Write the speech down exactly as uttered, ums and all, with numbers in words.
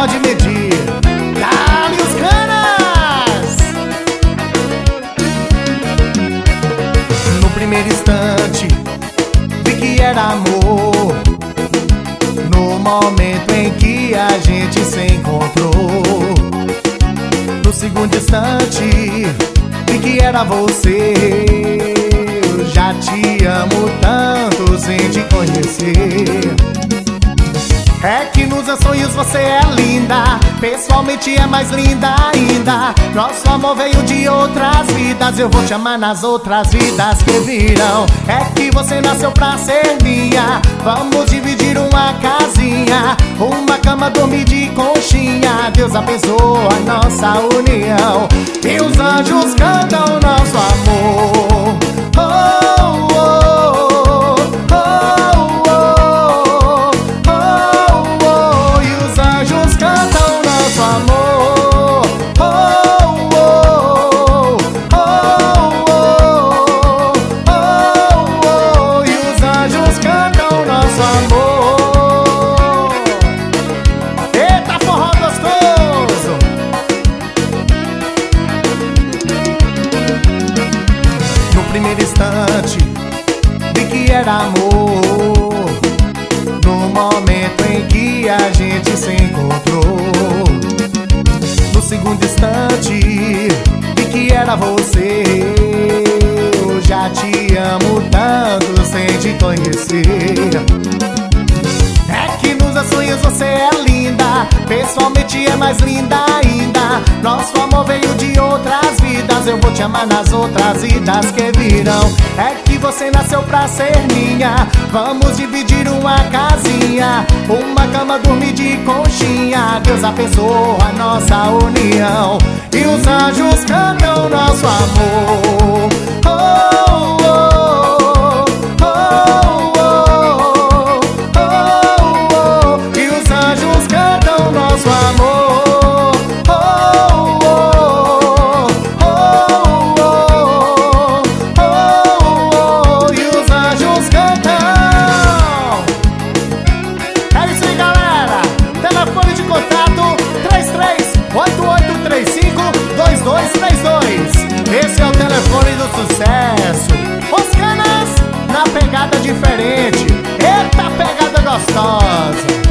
pode medir. Dá-lhe os canas. No primeiro instante vi que era amor, no momento em que a gente se encontrou. No segundo instante vi que era você. Eu já te amo tanto sem te conhecer. É que nos meus sonhos você é linda, pessoalmente é mais linda ainda. Nosso amor veio de outras vidas, eu vou te amar nas outras vidas que virão. É que você nasceu pra ser minha, vamos dividir uma casinha, uma cama, dormir de conchinha. Deus abençoa a nossa união e os anjos cantam nosso amor. Oh, oh, oh, oh, oh, oh, oh. E os anjos cantam nosso amor. Oh, oh, oh, oh, oh, oh. E os anjos cantam nosso amor. Eita, forró gostoso! No primeiro instante vi que era amor, no momento em que a gente se encontrou. No segundo instante vi que era você. Eu já te amo tanto sem te conhecer. É que nos meus sonhos você é linda, pessoalmente é mais linda ainda. Nosso amor veio de outras vidas, eu vou te amar nas outras vidas que virão. É que você nasceu pra ser minha, vamos dividir uma casinha, uma cama, dormir de conchinha. Deus abençoa a nossa união e os anjos cantam nosso amor. Oh, oh, oh, oh, oh, oh. E os anjos cantam nosso amor. Oh, oh, oh, oh, oh, oh. E os anjos cantam. É isso aí, galera. Telefone de contato três três oito oito três cinco dois dois três dois. Esse é o telefone do sucesso. Os canas na pegada diferente. Eita, pegada gostosa.